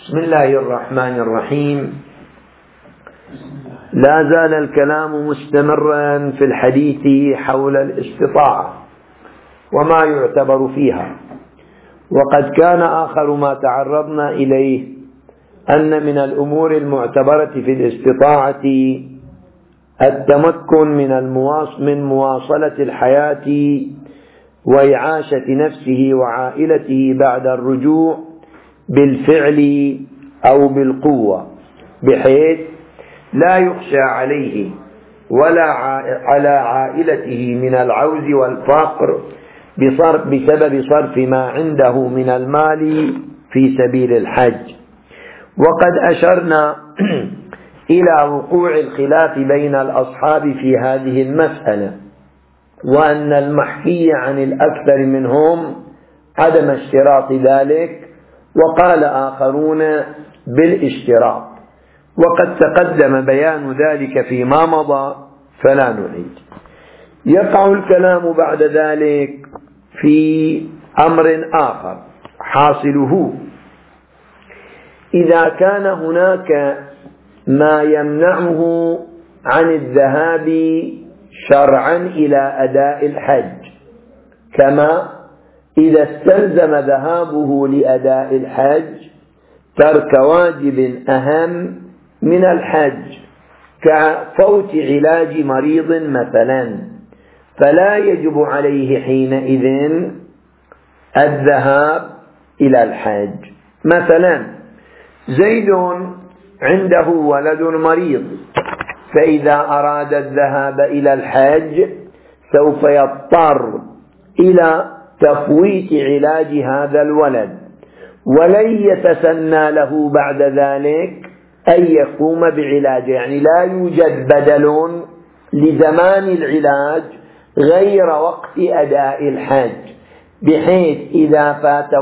بسم الله الرحمن الرحيم. لا زال الكلام مستمرا في الحديث حول الاستطاعة وما يعتبر فيها، وقد كان آخر ما تعرضنا إليه أن من الأمور المعتبرة في الاستطاعة التمكن من مواصلة الحياة وإعاشة نفسه وعائلته بعد الرجوع بالفعل أو بالقوة، بحيث لا يخشى عليه ولا على عائلته من العوز والفقر بسبب صرف ما عنده من المال في سبيل الحج. وقد أشرنا إلى وقوع الخلاف بين الأصحاب في هذه المسألة، وأن المحكي عن الأكثر منهم عدم اشتراط ذلك، وقال آخرون بالاشتراط، وقد تقدم بيان ذلك فيما مضى فلا نعيد. يقع الكلام بعد ذلك في أمر آخر، حاصله إذا كان هناك ما يمنعه عن الذهاب شرعا إلى أداء الحج، كما إذا استلزم ذهابه لأداء الحج ترك واجب أهم من الحج كفوت علاج مريض مثلا، فلا يجب عليه حينئذ الذهاب إلى الحج. مثلا زيد عنده ولد مريض، فإذا أراد الذهاب إلى الحج سوف يضطر إلى تفويت علاج هذا الولد، ولن يتسنى له بعد ذلك أن يقوم بعلاجه، يعني لا يوجد بدل لزمان العلاج غير وقت أداء الحج، بحيث إذا فات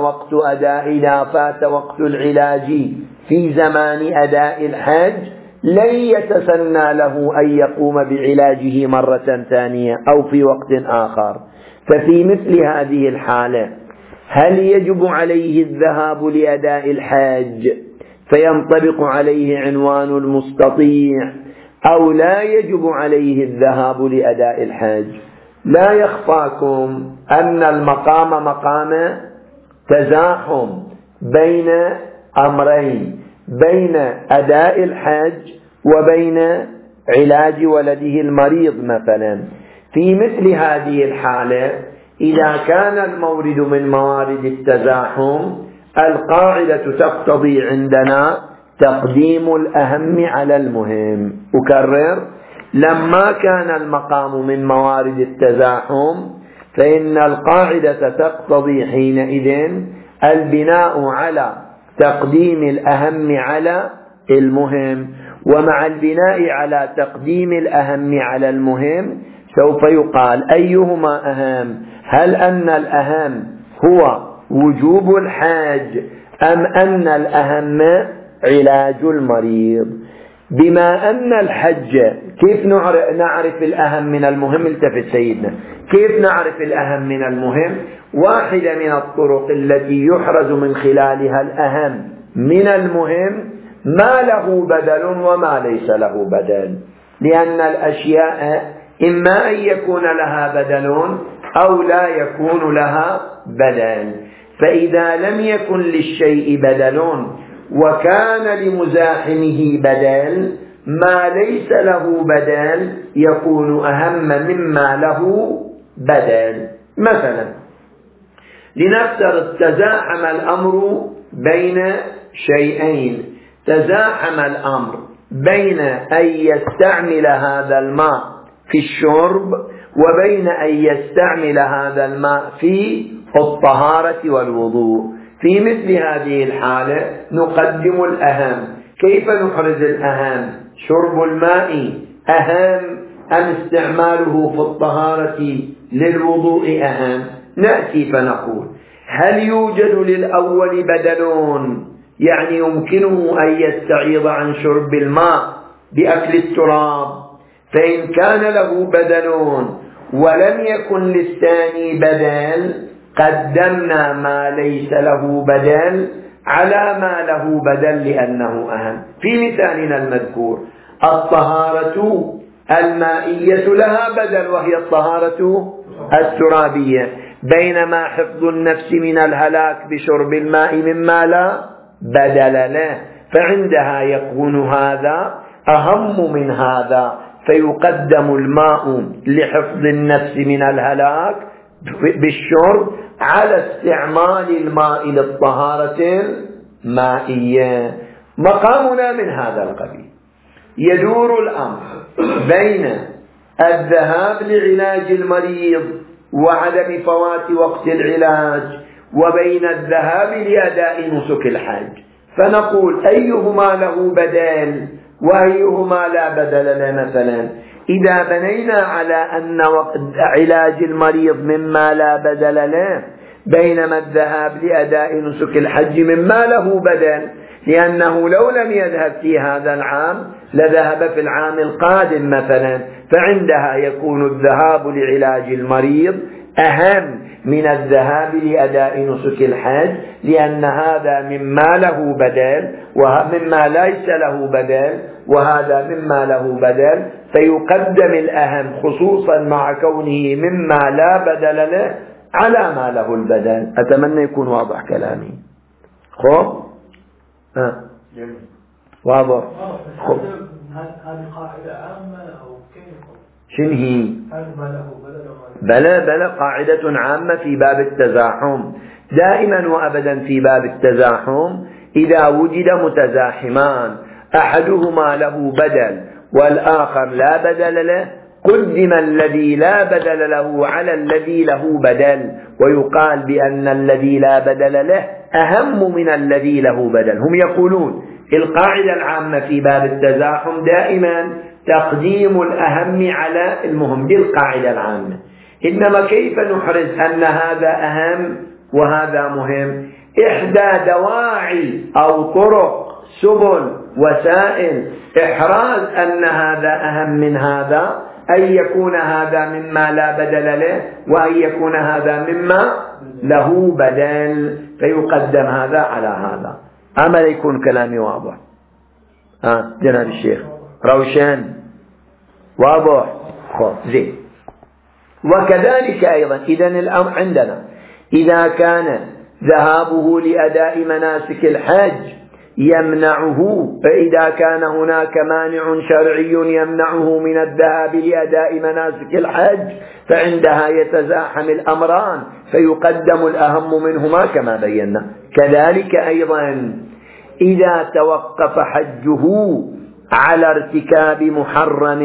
وقت العلاج في زمان أداء الحج لن يتسنى له أن يقوم بعلاجه مرة ثانية أو في وقت آخر. ففي مثل هذه الحالة هل يجب عليه الذهاب لأداء الحج فينطبق عليه عنوان المستطيع، أو لا يجب عليه الذهاب لأداء الحج؟ لا يخفاكم أن المقام مقام تزاحم بين أمرين، بين أداء الحج وبين علاج ولده المريض مثلا. في مثل هذه الحالة إذا كان المورد من موارد التزاحم، القاعدة تقتضي عندنا تقديم الأهم على المهم. أكرر، لما كان المقام من موارد التزاحم فإن القاعدة تقتضي حينئذ البناء على تقديم الأهم على المهم، ومع البناء على تقديم الأهم على المهم سوف يقال أيهما أهم؟ هل أن الأهم هو وجوب الحج أم أن الأهم علاج المريض؟ بما أن الحج، كيف نعرف الأهم من المهم؟ التفت سيدنا، كيف نعرف الأهم من المهم؟ واحدة من الطرق التي يحرز من خلالها الأهم من المهم ما له بدل وما ليس له بدل، لأن الأشياء إما أن يكون لها بدل أو لا يكون لها بدل. فإذا لم يكن للشيء بدل وكان لمزاحمه بدل، ما ليس له بدل يكون أهم مما له بدل. مثلا لنفترض تزاحم الأمر بين شيئين، تزاحم الأمر بين أن يستعمل هذا الماء في الشرب وبين أن يستعمل هذا الماء في الطهارة والوضوء. في مثل هذه الحالة نقدم الأهم. كيف نحرز الأهم؟ شرب الماء أهم أم استعماله في الطهارة للوضوء أهم؟ نأتي فنقول هل يوجد للأول بدلون، يعني يمكنه أن يستعيض عن شرب الماء بأكل التراب؟ فإن كان له بدلون ولم يكن للثاني بدل قدمنا ما ليس له بدل على ما له بدل لأنه أهم. في مثالنا المذكور الطهارة المائية لها بدل وهي الطهارة الترابية، بينما حفظ النفس من الهلاك بشرب الماء مما لا بدل له، فعندها يكون هذا أهم من هذا، فيقدم الماء لحفظ النفس من الهلاك بالشرب على استعمال الماء للطهارة المائية. مقامنا من هذا القبيل. يدور الأمر بين الذهاب لعلاج المريض وعدم فوات وقت العلاج، وبين الذهاب لأداء نسك الحج، فنقول أيهما له بدل وأيهما لا بدل له. مثلا إذا بنينا على أن علاج المريض مما لا بدل له، بينما الذهاب لأداء نسك الحج مما له بدل، لأنه لو لم يذهب في هذا العام لذهب في العام القادم مثلا، فعندها يكون الذهاب لعلاج المريض أهم من الذهاب لأداء نسك الحج، لأن هذا مما له بدل ومما ليس له بدل، وهذا مما له بدل، فيقدم الأهم خصوصا مع كونه مما لا بدل له على ما له البدل. أتمنى يكون واضح كلامي. خب واضح. خب هذه قاعدة عامة أو كيف؟ شنهي؟ هل ما له بدل؟ بلا قاعدة عامة في باب التزاحم دائما وأبدا. في باب التزاحم إذا وجد متزاحمان أحدهما له بدل والآخر لا بدل له، قدم الذي لا بدل له على الذي له بدل، ويقال بأن الذي لا بدل له أهم من الذي له بدل. هم يقولون القاعدة العامة في باب التزاحم دائما تقديم الأهم على المهم، بالقاعدة العامة. إنما كيف نحرز أن هذا أهم وهذا مهم؟ إحدى دواعي أو طرق سبل وسائل إحراز أن هذا أهم من هذا أن يكون هذا مما لا بدل له، وأن يكون هذا مما له بدل، فيقدم هذا على هذا. أما يكون كلامي واضح؟ جناب الشيخ روشن واضح؟ زين. وكذلك أيضا إذن الأمر عندنا إذا كان ذهابه لأداء مناسك الحج يمنعه، فإذا كان هناك مانع شرعي يمنعه من الذهاب لأداء مناسك الحج، فعندها يتزاحم الأمران فيقدم الأهم منهما كما بينا. كذلك أيضا إذا توقف حجه على ارتكاب محرم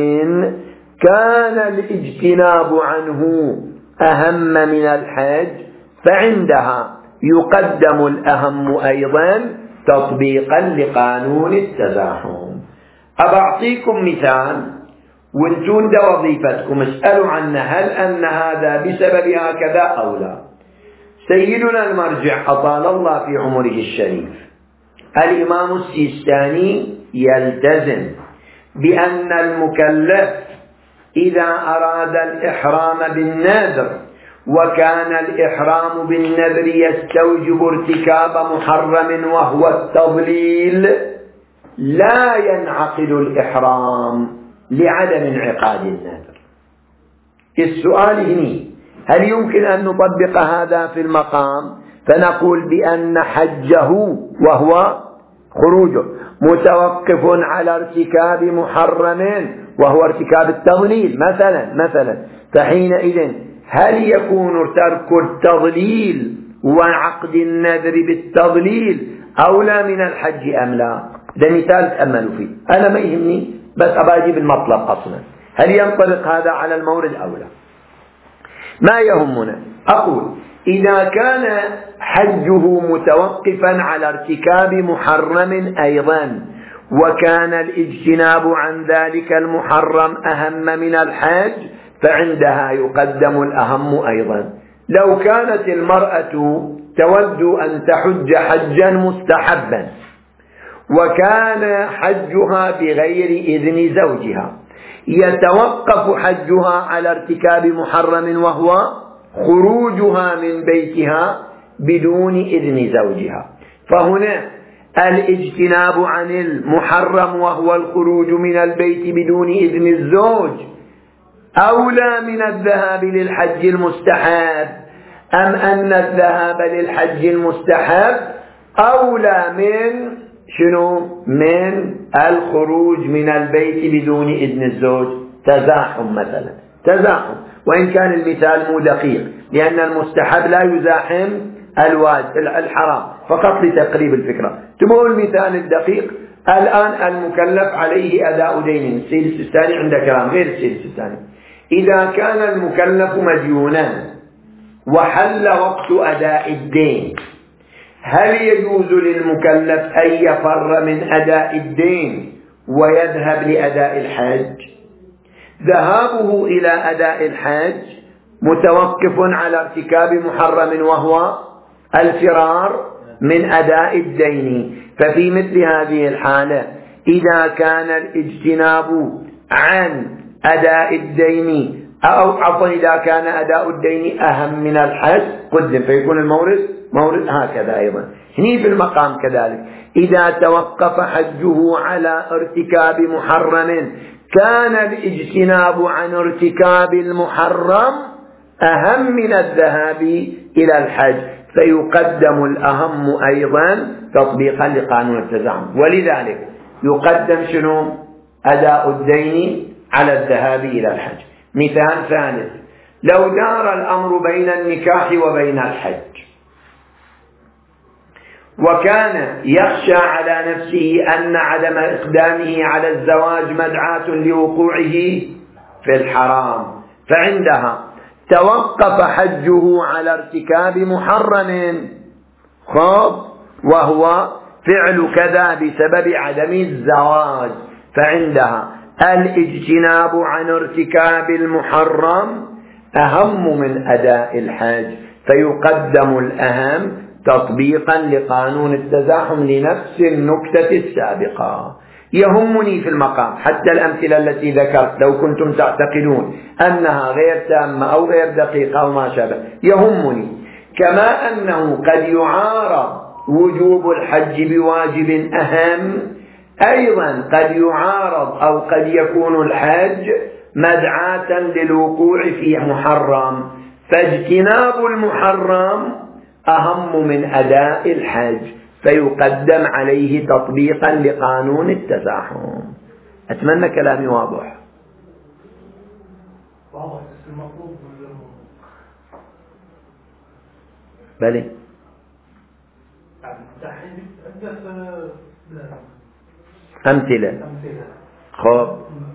كان الاجتناب عنه أهم من الحج، فعندها يقدم الأهم أيضا تطبيقا لقانون التزاحم. أبعطيكم مثال وانتون ده وظيفتكم اسألوا عنه هل أن هذا بسبب هكذا أو لا. سيدنا المرجع أطال الله في عمره الشريف الإمام السيستاني يلتزم بأن المكلف إذا أراد الإحرام بالنذر وكان الإحرام بالنذر يستوجب ارتكاب محرم وهو التضليل لا ينعقد الإحرام لعدم انعقاد النذر. السؤال هنا هل يمكن أن نطبق هذا في المقام فنقول بأن حجه وهو خروجه متوقف على ارتكاب محرم وهو ارتكاب التضليل مثلا، فحينئذ هل يكون ترك التضليل وعقد النذر بالتضليل أولى من الحج أم لا؟ ده مثال تأملوا فيه، أنا ما يهمني بس أباجي بالمطلب أصلا هل ينطبق هذا على المورد أو لا. ما يهمنا أقول إذا كان حجه متوقفا على ارتكاب محرم أيضا وكان الاجتناب عن ذلك المحرم أهم من الحج، فعندها يقدم الأهم أيضا. لو كانت المرأة تود أن تحج حجا مستحبا وكان حجها بغير إذن زوجها، يتوقف حجها على ارتكاب محرم وهو خروجها من بيتها بدون إذن زوجها، فهنا الاجتناب عن المحرم وهو الخروج من البيت بدون إذن الزوج أولى من الذهاب للحج المستحب، أم أن الذهاب للحج المستحب أولى من من الخروج من البيت بدون إذن الزوج؟ تزاحم مثلا، تزاحم، وإن كان المثال مو دقيق، لأن المستحب لا يزاحم الحرام، فقط لتقريب الفكرة. تبغوا المثال الدقيق؟ الآن المكلف عليه أداء دين. السيد السيستاني عنده كلام غير السيد السيستاني. إذا كان المكلف مديونا وحل وقت أداء الدين، هل يجوز للمكلف أن يفر من أداء الدين ويذهب لأداء الحج؟ ذهابه إلى أداء الحج متوقف على ارتكاب محرم وهو الفرار من أداء الدين. ففي مثل هذه الحالة إذا كان الاجتناب عن أداء الدين إذا كان أداء الدين أهم من الحج قدم، فيكون المورد هكذا. أيضا هني في المقام كذلك، إذا توقف حجه على ارتكاب محرم كان الاجتناب عن ارتكاب المحرم أهم من الذهاب إلى الحج، فيقدم الأهم أيضا تطبيقا لقانون التزاحم. ولذلك يقدم أداء الدين على الذهاب إلى الحج. مثال ثالث: لو دار الأمر بين النكاح وبين الحج، وكان يخشى على نفسه أن عدم إقدامه على الزواج مدعاة لوقوعه في الحرام، فعندها توقف حجه على ارتكاب محرم وهو فعل كذا بسبب عدم الزواج، فعندها الاجتناب عن ارتكاب المحرم أهم من أداء الحج، فيقدم الأهم تطبيقا لقانون التزاحم لنفس النكتة السابقة. يهمني في المقام حتى الأمثلة التي ذكرت لو كنتم تعتقدون أنها غير تامة أو غير دقيقة أو ما شابه، يهمني كما أنه قد يعارض وجوب الحج بواجب أهم، أيضا قد يعارض أو قد يكون الحج مدعاة للوقوع في محرم، فاجتناب المحرم أهم من أداء الحج، فيقدم عليه تطبيقا لقانون التزاحم. أتمنى كلامي واضح. بلي أمثلة. خب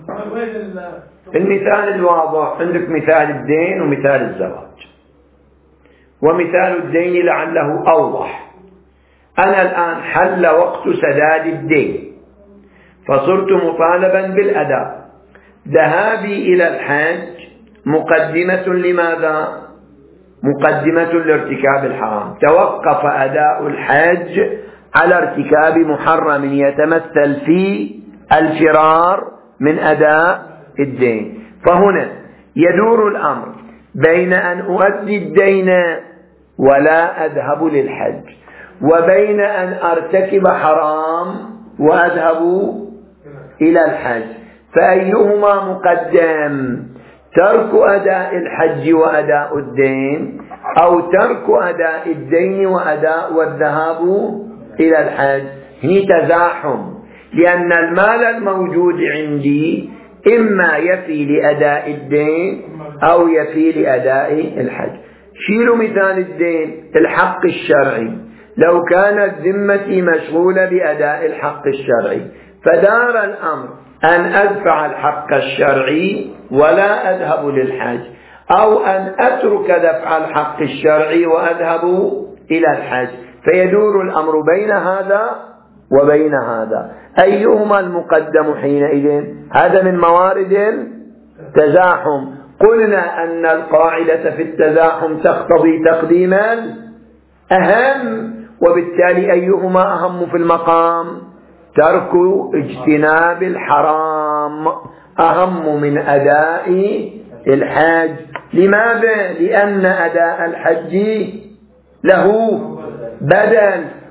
المثال الواضح عندك مثال الدين ومثال الزواج، ومثال الدين لعله أوضح. أنا الآن حل وقت سداد الدين فصرت مطالبا بالأداء، ذهابي إلى الحج مقدمة لماذا؟ مقدمة لارتكاب الحرام. توقف أداء الحج على ارتكاب محرم يتمثل في الفرار من أداء الدين، فهنا يدور الأمر بين أن أؤدي الدين ولا أذهب للحج، وبين أن أرتكب حرام وأذهب إلى الحج، فأيهما مقدم؟ ترك أداء الحج وأداء الدين، أو ترك أداء الدين والذهاب إلى الحج؟ هي تزاحم، لأن المال الموجود عندي إما يفي لأداء الدين أو يفي لأداء الحج. شيلوا مثال الدين، الحق الشرعي، لو كانت ذمتي مشغولة بأداء الحق الشرعي فدار الأمر أن أدفع الحق الشرعي ولا أذهب للحج، أو أن أترك دفع الحق الشرعي وأذهب إلى الحج، فيدور الأمر بين هذا وبين هذا. أيهما المقدم حينئذ؟ هذا من موارد تزاحم. قلنا أن القاعدة في التزاحم تقتضي تقديما أهم، وبالتالي أيهما أهم في المقام؟ ترك اجتناب الحرام أهم من أداء الحج. لماذا؟ لأن أداء الحج له بدل،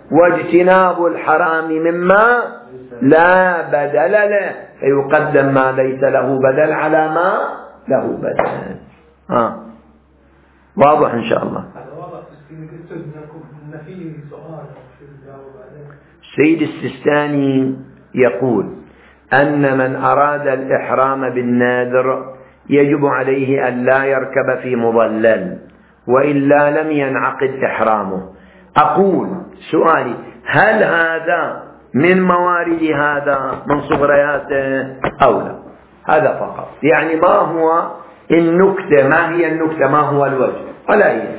واجتناب الحرام مما لا بدل له، فيقدم ما ليس له بدل على ما له بدل. واضح إن شاء الله. السيد السيستاني يقول أن من أراد الإحرام بالنادر يجب عليه أن لا يركب في مظلل، وإلا لم ينعقد إحرامه. أقول سؤالي، هل هذا من موارد هذا من صغرياته أو لا؟ هذا فقط، يعني ما هو النكتة، ما هي النكتة، ما هو الوجه، ولا هي.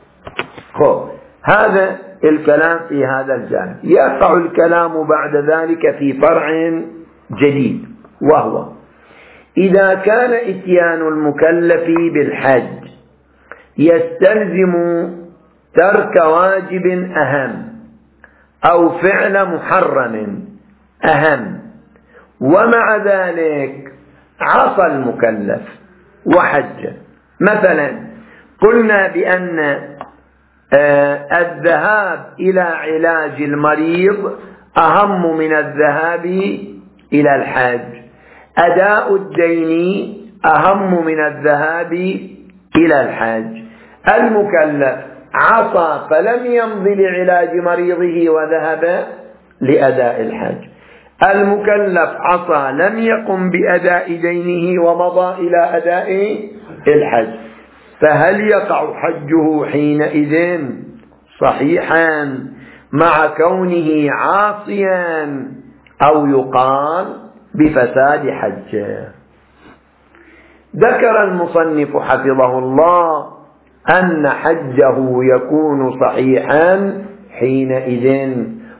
هذا الكلام في هذا الجانب. يقع الكلام بعد ذلك في فرع جديد، وهو إذا كان إتيان المكلف بالحج يستلزم ترك واجب أهم أو فعل محرم أهم، ومع ذلك عصى المكلف وحج. مثلا قلنا بأن الذهاب إلى علاج المريض أهم من الذهاب إلى الحج، أداء الدين أهم من الذهاب إلى الحج. المكلف عصى فلم يمضي لعلاج مريضه وذهب لأداء الحج، المكلف عصى لم يقم بأداء دينه ومضى إلى أداء الحج، فهل يقع حجه حينئذ صحيحا مع كونه عاصيا، أو يقال بفساد حجه؟ ذكر المصنف حفظه الله أن حجه يكون صحيحا حينئذ،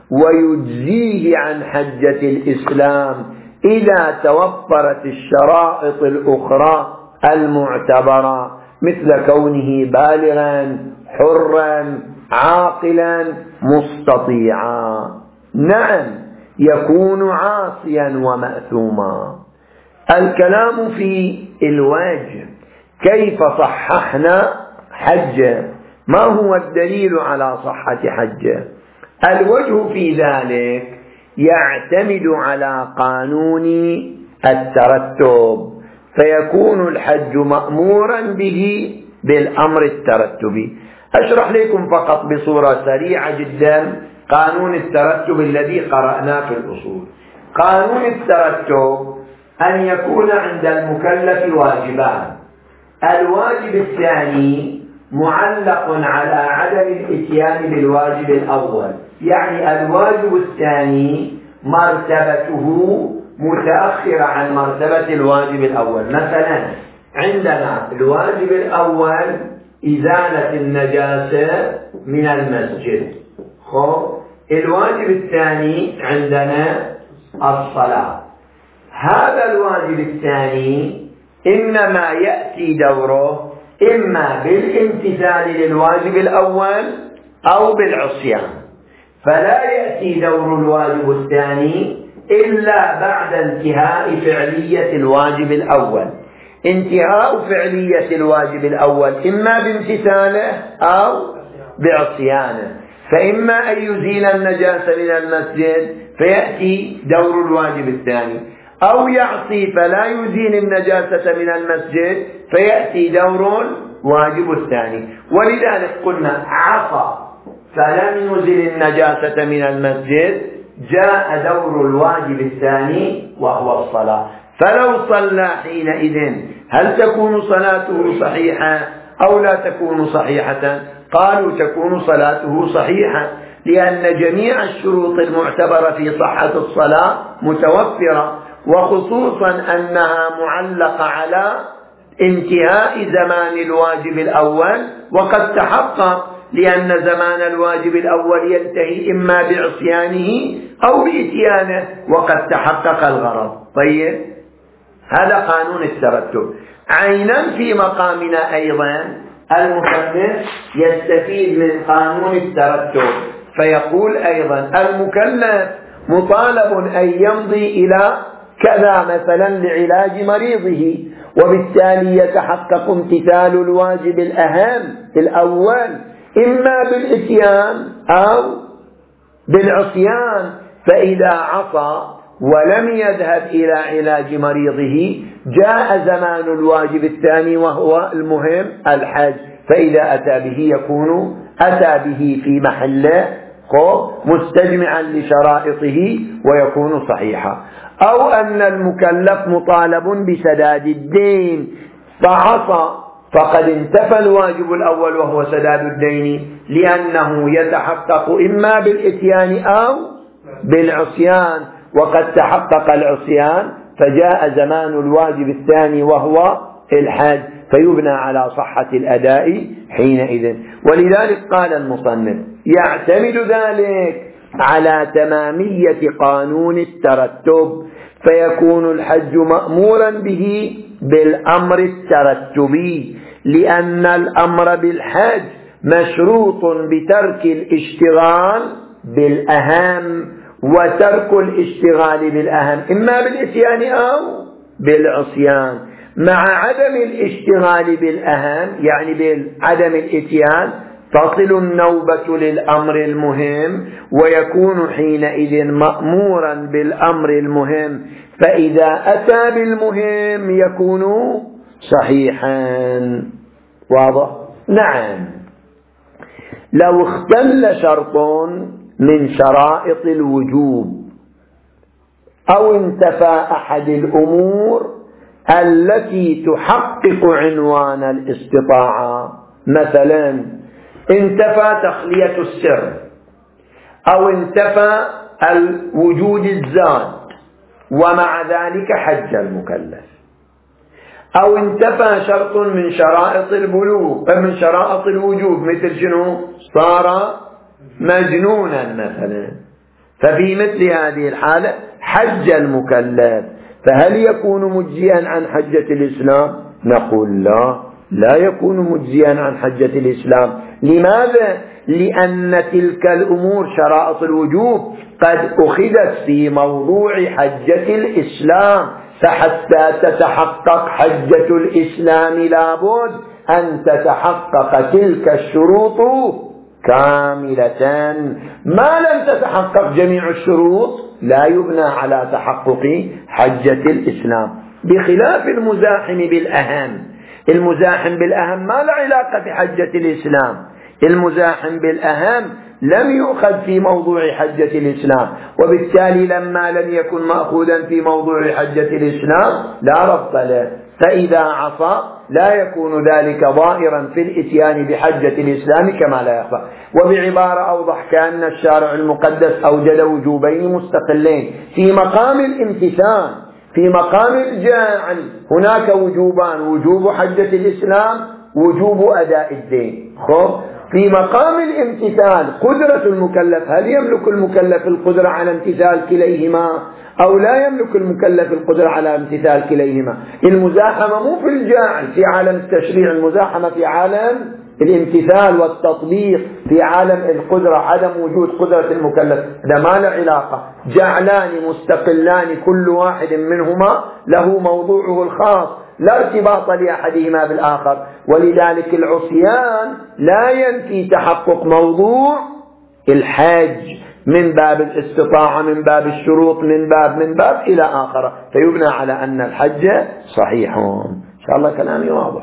ويجزيه عن حجة الإسلام إذا توفرت الشرائط الأخرى المعتبرة، مثل كونه بالغا حرا عاقلا مستطيعا. نعم يكون عاصيا ومأثوما. الكلام في الوجه، كيف صححنا حجه؟ ما هو الدليل على صحة حجه؟ الوجه في ذلك يعتمد على قانون الترتب، فيكون الحج مأمورا به بالأمر الترتبي. أشرح لكم فقط بصورة سريعة جدا قانون الترتب الذي قرأناه في الأصول. قانون الترتب أن يكون عند المكلف واجبان، الواجب الثاني معلق على عدم الاتيان بالواجب الأول، يعني الواجب الثاني مرتبته متأخرة عن مرتبة الواجب الأول. مثلا عندنا الواجب الأول إزالة النجاسة من المسجد، الواجب الثاني عندنا الصلاة. هذا الواجب الثاني إنما يأتي دوره إما بالامتثال للواجب الأول أو بالعصيان، فلا يأتي دور الواجب الثاني إلا بعد انتهاء فعلية الواجب الأول. انتهاء فعلية الواجب الأول إما بامتثاله أو بعصيانه، فإما أن يزيل النجاسة من المسجد فيأتي دور الواجب الثاني، أو يعصي فلا يزيل النجاسة من المسجد فيأتي دور الواجب الثاني. ولذلك قلنا عصى فلم يزل النجاسة من المسجد، جاء دور الواجب الثاني وهو الصلاة. فلو صلى حينئذ هل تكون صلاته صحيحة أو لا تكون صحيحة؟ قالوا تكون صلاته صحيحة، لأن جميع الشروط المعتبرة في صحة الصلاة متوفرة، وخصوصا أنها معلقة على انتهاء زمان الواجب الأول، وقد تحقق، لأن زمان الواجب الأول ينتهي إما بعصيانه أو بإتيانه، وقد تحقق الغرض. طيب، هذا قانون الترتب. عينا في مقامنا أيضا المصنف يستفيد من قانون الترتب، فيقول أيضا المكلف مطالب أن يمضي إلى كذا مثلا لعلاج مريضه، وبالتالي يتحقق امتثال الواجب الأهم الأول إما بالإتيان أو بالعصيان، فإذا عصى ولم يذهب إلى علاج مريضه جاء زمان الواجب الثاني وهو المهم الحج، فإذا أتى به يكون أتى به في محله مستجمعا لشرائطه ويكون صحيحا. أو أن المكلف مطالب بسداد الدين فعصى فقد انتفى الواجب الأول وهو سداد الدين، لأنه يتحقق إما بالإتيان أو بالعصيان، وقد تحقق العصيان فجاء زمان الواجب الثاني وهو الحج، فيبنى على صحة الأداء حينئذ. ولذلك قال المصنف يعتمد ذلك على تمامية قانون الترتب، فيكون الحج مأمورا به بالأمر الترتبي، لأن الأمر بالحج مشروط بترك الاشتغال بالأهم، وترك الاشتغال بالأهم إما بالإتيان أو بالعصيان. مع عدم الاشتغال بالأهم يعني بعدم الإتيان تصل النوبة للأمر المهم، ويكون حينئذ مأمورا بالأمر المهم، فإذا أتى بالمهم يكون صحيحا. واضح؟ نعم. لو اختل شرط من شرائط الوجوب أو انتفى أحد الأمور التي تحقق عنوان الاستطاعة، مثلا انتفى تخلية السر، أو انتفى وجود الزاد ومع ذلك حج المكلف، أو انتفى شرط من شرائط البلوغ من شرائط الوجوب مثل شنو؟ صار مجنونا مثلا، ففي مثل هذه الحالة حج المكلف، فهل يكون مجزيا عن حجة الإسلام؟ نقول لا يكون مجزيا عن حجة الإسلام. لماذا؟ لأن تلك الأمور شرائط الوجوب قد أخذت في موضوع حجة الإسلام، فحتى تتحقق حجة الإسلام لابد أن تتحقق تلك الشروط كاملة. ما لم تتحقق جميع الشروط لا يبنى على تحقق حجة الإسلام، بخلاف المزاحم بالأهم. المزاحم بالأهم ما له علاقة بحجة الإسلام، المزاحم بالأهم لم يؤخذ في موضوع حجة الإسلام، وبالتالي لما لم يكن مأخوذا في موضوع حجة الإسلام لا ربط له، فإذا عصى لا يكون ذلك ظاهرا في الإتيان بحجة الإسلام كما لا يخفى. وبعبارة أوضح، كأن الشارع المقدس أوجد وجوبين مستقلين في مقام الامتثال. في مقام الجاعل هناك وجوبان، وجوب حجة الإسلام، وجوب أداء الدين. في مقام الامتثال قدرة المكلف، هل يملك المكلف القدرة على امتثال كليهما أو لا يملك المكلف القدرة على امتثال كليهما؟ المزاحمة مو في الجاعل في عالم التشريع، المزاحمة في عالم الامتثال والتطبيق، في عالم القدرة، عدم وجود قدرة المكلف. ده ما له علاقة، جعلان مستقلان كل واحد منهما له موضوعه الخاص، لا ارتباط لأحدهما بالآخر. ولذلك العصيان لا ينفي تحقق موضوع الحج من باب الاستطاعة، من باب الشروط، من باب إلى آخره، فيبنى على أن الحج صحيح. إن شاء الله كلامي واضح.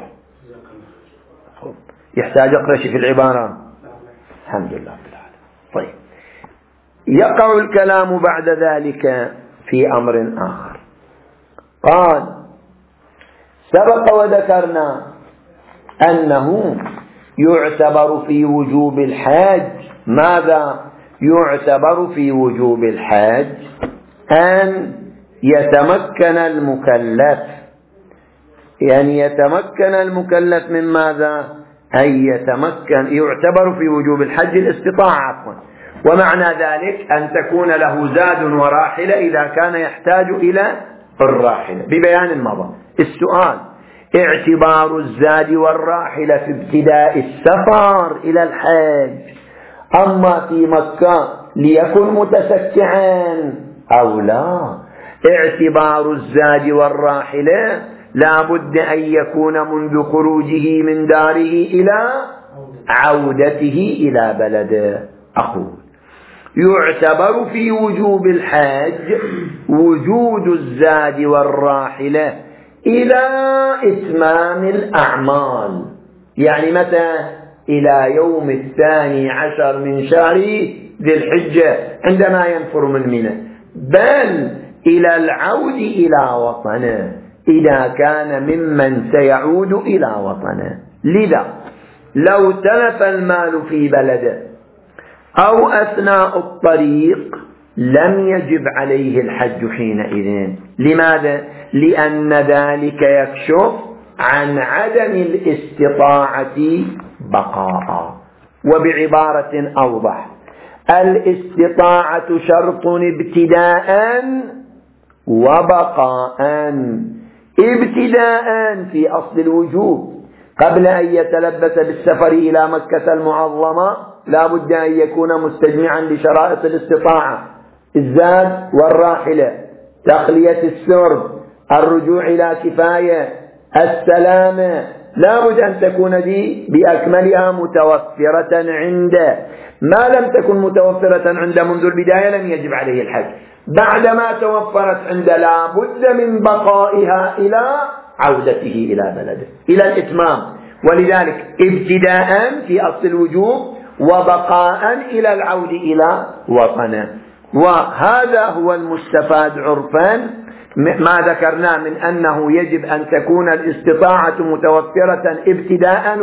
يحتاج أقرأ شيء في العبارة؟ الحمد لله رب العالمين. طيب، يقع الكلام بعد ذلك في أمر آخر. قال: سبق وذكرنا أنه يعتبر في وجوب الحج ماذا؟ يعتبر في وجوب الحج أن يتمكن المكلف، يعني يتمكن المكلف من ماذا؟ أن يتمكن. يعتبر في وجوب الحج الاستطاعة عفوا، ومعنى ذلك أن تكون له زاد وراحلة إذا كان يحتاج إلى الراحلة ببيان مضى. السؤال: اعتبار الزاد والراحلة في ابتداء السفر إلى الحج، أما في مكة ليكن متسكعا أو لا؟ اعتبار الزاد والراحلة لا بد أن يكون منذ خروجه من داره إلى عودته إلى بلده. أقول: يعتبر في وجوب الحج وجود الزاد والراحلة إلى إتمام الأعمال. يعني متى؟ إلى يوم 12 من شهر ذي الحجة عندما ينفر من منى، بل إلى العود إلى وطنه إذا كان ممن سيعود إلى وطنه. لذا لو تلف المال في بلده أو أثناء الطريق لم يجب عليه الحج حينئذ. لماذا؟ لأن ذلك يكشف عن عدم الاستطاعة بقاء. وبعبارة أوضح، الاستطاعة شرط ابتداء وبقاء. ابتداء في أصل الوجوب قبل أن يتلبس بالسفر إلى مكة المعظمة لا بد أن يكون مستجمعا لشرائط الاستطاعة: الزاد والراحلة، تخلية السرب، الرجوع إلى كفاية، السلامة، لا بد أن تكون دي بأكملها متوفرة عنده. ما لم تكن متوفرة عنده منذ البداية لم يجب عليه الحج. بعدما توفرت عنده لا بد من بقائها إلى عودته إلى بلده، إلى الإتمام. ولذلك ابتداء في أصل الوجوب وبقاء إلى العود إلى وطنه. وهذا هو المستفاد عرفا ما ذكرنا من أنه يجب أن تكون الاستطاعة متوفرة ابتداء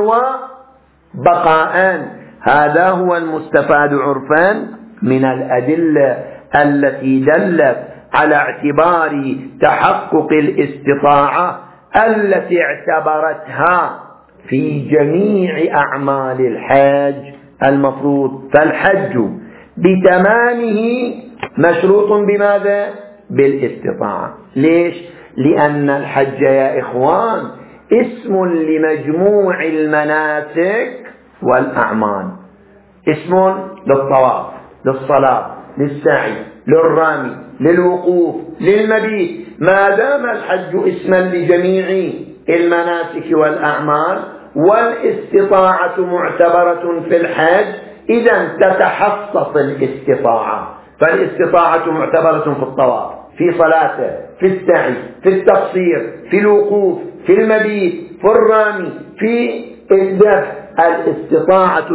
وبقاء. هذا هو المستفاد عرفا من الأدلة التي دلت على اعتبار تحقق الاستطاعة التي اعتبرتها في جميع أعمال الحج المفروض. فالحج بتمامه مشروط بماذا؟ بالاستطاعة. ليش؟ لأن الحج يا إخوان اسم لمجموع المناسك والأعمال، اسم للطواف، للصلاة، للسعي، للرمي، للوقوف، للمبيت. ما دام الحج اسما لجميع المناسك والأعمال والاستطاعة معتبرة في الحج، إذن تتحصص الاستطاعة. فالاستطاعة معتبرة في الطواف، في صلاته، في السعي، في التقصير، في الوقوف، في المبيت، في الرمي، في الذبح. الاستطاعة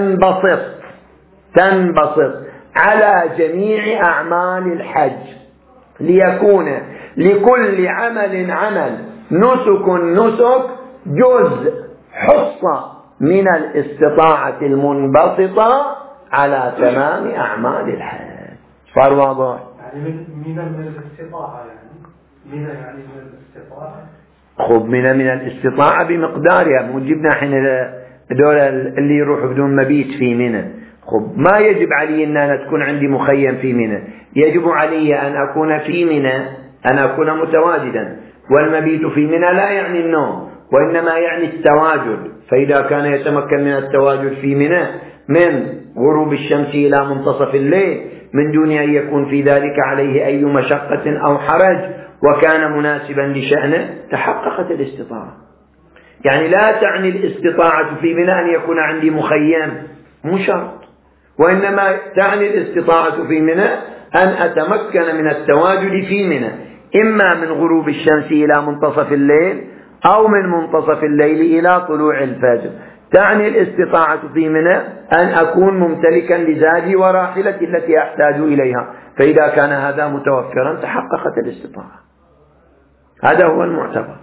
تنبسط على جميع أعمال الحج ليكون لكل عمل نسك جزء حصة من الاستطاعة المنبسطة على تمام أعمال الحج. صار واضح؟ يعني من الاستطاعة، يعني من الاستطاعة. خب من الاستطاعة بمقدارها. مو جبنا حين دول اللي يروحوا بدون مبيت في منى. خب ما يجب علي أن أنا تكون عندي مخيم في منى، يجب علي أن أكون في منى، أن أكون متواجدا. والمبيت في منى لا يعني النوم، وإنما يعني التواجد. فإذا كان يتمكن من التواجد في منى من غروب الشمس إلى منتصف الليل من دون أن يكون في ذلك عليه أي مشقة أو حرج وكان مناسبا لشأنه، تحققت الاستطاعة. يعني لا تعني الاستطاعة في منى أن يكون عندي مخيم، مو شرط، وإنما تعني الاستطاعة في منى أن أتمكن من التواجد في منى إما من غروب الشمس إلى منتصف الليل أو من منتصف الليل إلى طلوع الفجر. تعني الاستطاعة في منى أن أكون ممتلكا لزادي وراحلتي التي أحتاج إليها. فإذا كان هذا متوفرا تحققت الاستطاعة. هذا هو المعتبر.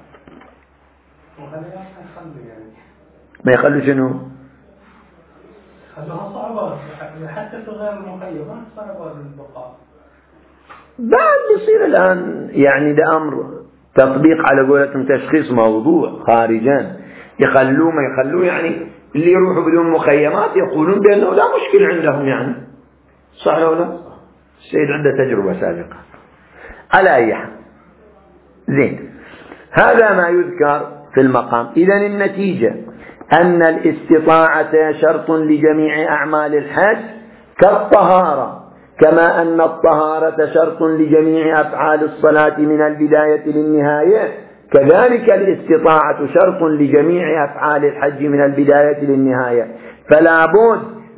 ما يخلوا شنو؟ خلوها صعبة حتى في غير المخيمات، صعبة للبقاء. بعد يصير الآن يعني ده أمر تطبيق على قولتهم، تشخيص موضوع خارجا. يخلوه ما يخلوه، يعني اللي يروحوا بدون مخيمات يقولون بأنه لا مشكلة عندهم. يعني صح ولا لا؟ السيد عنده تجربة سابقة. على أي حال زين، هذا ما يذكر في المقام. إذن النتيجة أن الاستطاعة شرط لجميع أعمال الحج كالطهارة، كما أن الطهارة شرط لجميع أفعال الصلاة من البداية للنهاية، كذلك الاستطاعة شرط لجميع أفعال الحج من البداية للنهاية. فلا بد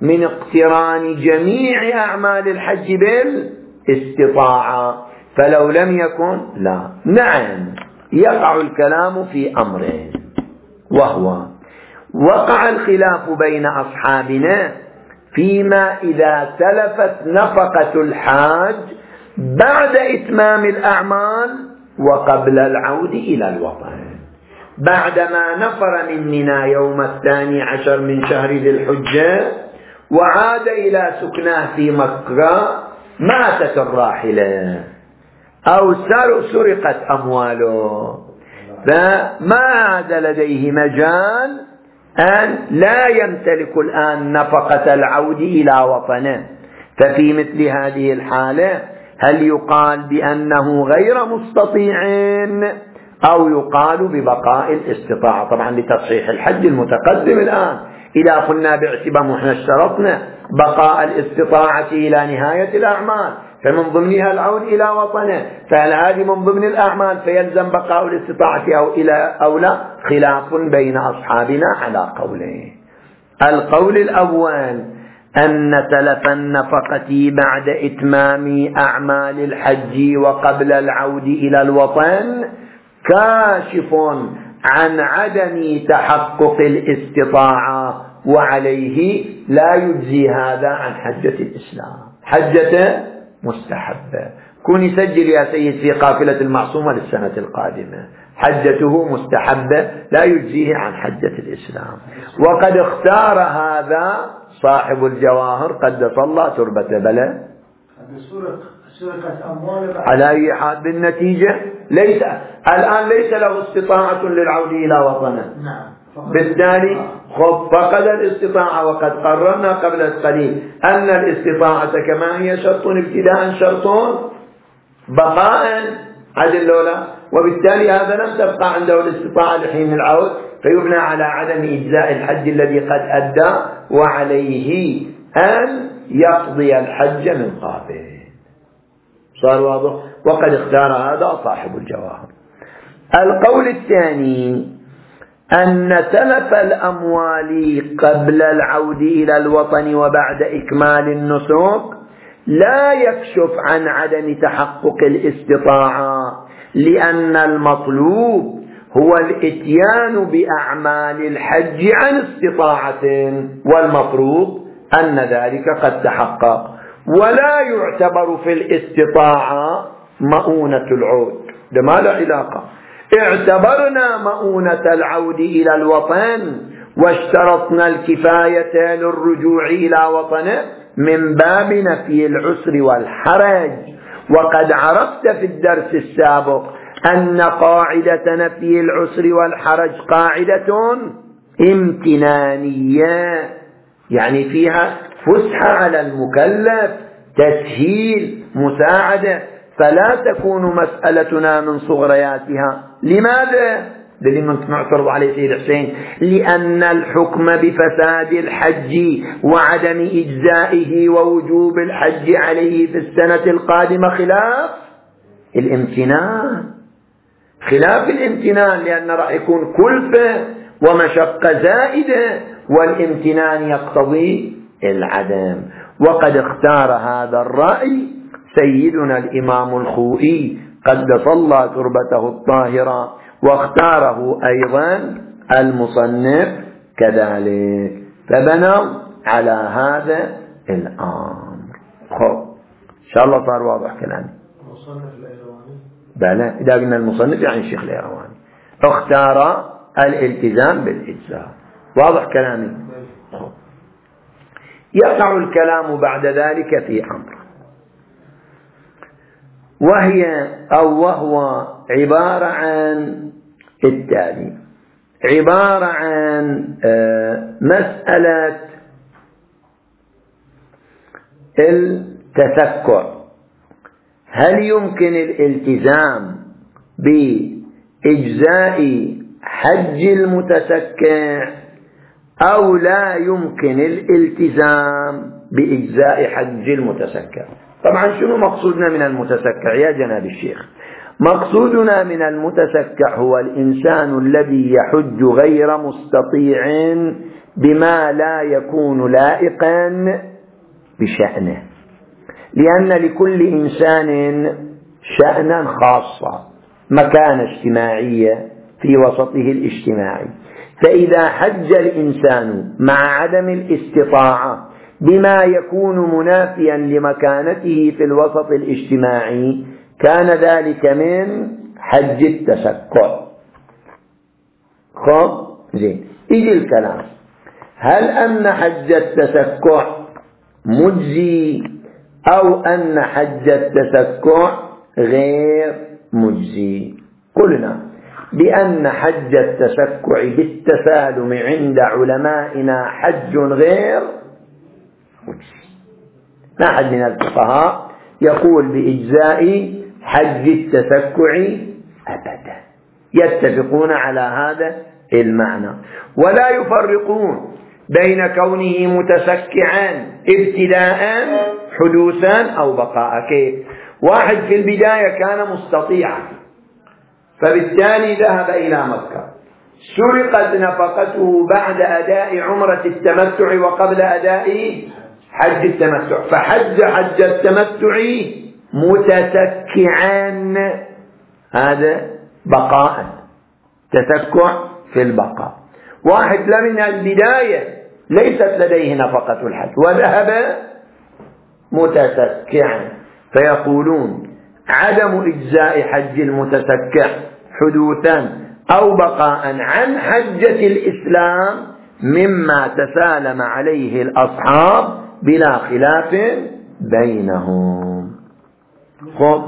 من اقتران جميع أعمال الحج بالاستطاعة، فلو لم يكن لا. نعم، يقع الكلام في أمرين، وهو وقع الخلاف بين أصحابنا فيما إذا تلفت نفقة الحاج بعد إتمام الأعمال وقبل العود إلى الوطن. بعدما نفر من منى يوم 12 من شهر ذي الحجة وعاد إلى سكناه في مكة، ماتت الراحلة أو سرقت أمواله، فما عاد لديه مجال أن لا يمتلك الآن نفقة العود إلى وطنه. ففي مثل هذه الحالة هل يقال بأنه غير مستطيع أو يقال ببقاء الاستطاعة؟ طبعا لتصحيح الحج المتقدم الآن، إذا قلنا باعتبار احنا اشترطنا بقاء الاستطاعة إلى نهاية الأعمال، فمن ضمنها العود إلى وطنه، فهل هذه من ضمن الأعمال فيلزم بقاء الاستطاعة أو لا؟ خلاف بين أصحابنا على قولين. القول الأول أن تلف النفقة بعد إتمام أعمال الحج وقبل العود إلى الوطن كاشف عن عدم تحقق الاستطاعة، وعليه لا يجزي هذا عن حجة الإسلام، حجة مستحبة. كون يسجل يا سيد في قافلة المعصومة للسنة القادمة، حجته مستحبة لا يجزيه عن حجة الإسلام. وقد اختار هذا صاحب الجواهر قدس الله تربته بلى على أي حال. بالنتيجة الآن ليس له استطاعة للعود إلى وطنه، بالتالي فقد الاستطاعة. وقد قررنا قبل قليل أن الاستطاعة كما هي شرط ابتداء شرط بقاء عدل لولا، وبالتالي هذا لم تبقى عنده الاستطاعة لحين العود، فيبنى على عدم إجزاء الحج الذي قد أدى، وعليه أن يقضي الحج من قابل. صار واضح؟ وقد اختار هذا صاحب الجواهر. القول الثاني أن تلف الأموال قبل العود إلى الوطن وبعد إكمال النسك لا يكشف عن عدم تحقق الاستطاعة، لأن المطلوب هو الإتيان بأعمال الحج عن استطاعة، والمفروض أن ذلك قد تحقق، ولا يعتبر في الاستطاعة مؤونة العود. ده ما له علاقة. اعتبرنا مؤونة العود إلى الوطن واشترطنا الكفاية للرجوع إلى وطنه من باب نفي العسر والحرج. وقد عرفت في الدرس السابق أن قاعدة نفي العسر والحرج قاعدة امتنانية، يعني فيها فسحة على المكلف، تسهيل، مساعدة، فلا تكون مسألتنا من صغرياتها. لماذا؟ الذي من معترض عليه سيد حسين، لأن الحكم بفساد الحج وعدم إجزائه ووجوب الحج عليه في السنة القادمة خلاف الامتنان، خلاف الامتنان، لأن راح يكون كلفة ومشقة زائدة، والامتنان يقتضي العدم. وقد اختار هذا الرأي سيدنا الإمام الخوئي قدس الله تربته الطاهرة، واختاره أيضا المصنف كذلك، فبنوا على هذا الأمر. خب إن شاء الله صار واضح كلامي. المصنف الإيرواني بلى، إذا قلنا المصنف يعني الشيخ الإيرواني اختار الالتزام بالإجزاء. واضح كلامي؟ خب. يقع الكلام بعد ذلك في أمر، وهو عبارة عن التالي، عبارة عن مسألة التسكع. هل يمكن الالتزام بإجزاء حج المتسكع أو لا يمكن الالتزام بإجزاء حج المتسكع؟ طبعا شنو مقصودنا من المتسكع يا جناب الشيخ؟ مقصودنا من المتسكع هو الإنسان الذي يحج غير مستطيع بما لا يكون لائقا بشأنه، لأن لكل إنسان شأنا خاصا، مكانة اجتماعية في وسطه الاجتماعي، فإذا حج الإنسان مع عدم الاستطاعة بما يكون منافيا لمكانته في الوسط الاجتماعي كان ذلك من حج التسكع. خب زين، يجي الكلام: هل أن حج التسكع مجزي أو أن حج التسكع غير مجزي؟ قلنا بأن حج التسكع بالتسالم عند علمائنا حج غير مجزي. ما أحد من الفقهاء يقول بإجزاء حج التسكع أبدا، يتفقون على هذا المعنى، ولا يفرقون بين كونه متسكعا ابتداء حدوثا أو بقاء. كيف؟ واحد في البداية كان مستطيعا فبالتالي ذهب إلى مكة، سرقت نفقته بعد أداء عمرة التمتع وقبل أداء حج التمتع، فحج حج التمتع متسكعا، هذا بقاء، تسكع في البقاء. واحد من البداية ليست لديه نفقة الحج وذهب متسكعا، فيقولون عدم إجزاء حج المتسكع حدوثا أو بقاء عن حجة الإسلام مما تسالم عليه الأصحاب بلا خلاف بينهم. خب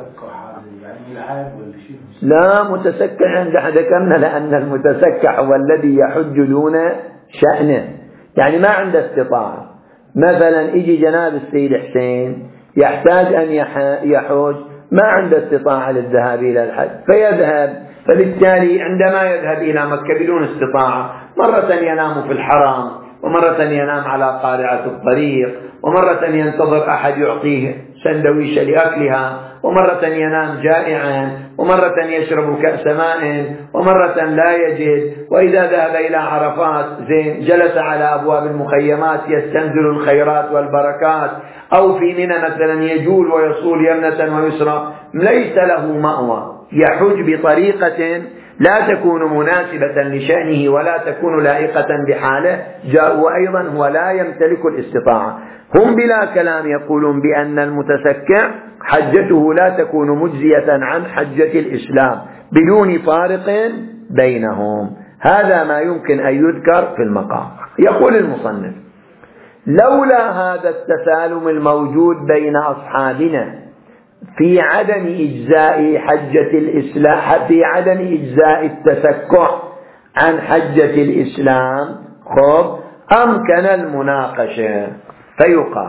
لا، متسكع عند ذكرنا لأن المتسكع هو الذي يحج دون شأنه، يعني ما عنده استطاعة. مثلا يجي جناب السيد حسين يحتاج أن يحج، ما عنده استطاعة للذهاب إلى الحج فيذهب، فبالتالي عندما يذهب إلى مكة بدون استطاعة مرة ينام في الحرم، ومرة ينام على قارعة الطريق، ومرة ينتظر أحد يعطيه سندويشة لأكلها، ومرة ينام جائعا، ومرة يشرب كأس ماء، ومرة لا يجد. وإذا ذهب إلى عرفات زين جلس على أبواب المخيمات يستنزل الخيرات والبركات، أو في منى مثلا يجول ويصول يمنة ويسرى، ليس له مأوى، يحج بطريقة لا تكون مناسبة لشأنه ولا تكون لائقة بحاله، وأيضا هو لا يمتلك الاستطاعة. هم بلا كلام يقولون بأن المتسكع حجته لا تكون مجزية عن حجة الإسلام بدون فارق بينهم. هذا ما يمكن أن يذكر في المقام. يقول المصنف: لولا هذا التسالم الموجود بين أصحابنا في عدم إجزاء حجة الإسلام، في عدم إجزاء التسكع عن حجة الإسلام، خب أمكن المناقشة، فيقال: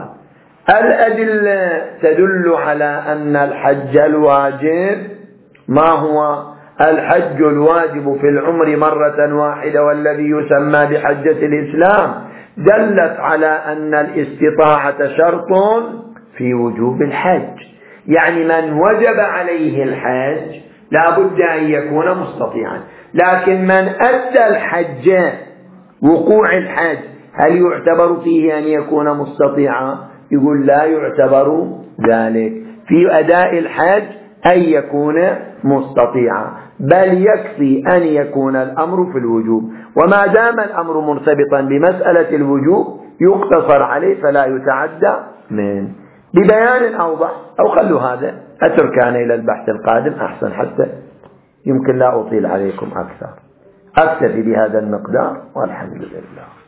الأدلة تدل على أن الحج الواجب ما هو الحج الواجب في العمر مرة واحدة والذي يسمى بحجة الإسلام، دلت على أن الاستطاعة شرط في وجوب الحج، يعني من وجب عليه الحج لا بد أن يكون مستطيعا. لكن من أدى الحج، وقوع الحج، هل يعتبر فيه أن يكون مستطيعا؟ يقول لا يعتبر ذلك في أداء الحج أن يكون مستطيعا، بل يكفي أن يكون الأمر في الوجوب، وما دام الأمر مرتبطا بمسألة الوجوب يقتصر عليه فلا يتعدى منه. ببيان أوضح، أو خلوا هذا أتركنا إلى البحث القادم أحسن، حتى يمكن لا أطيل عليكم أكثر. أكتفي بهذا المقدار والحمد لله.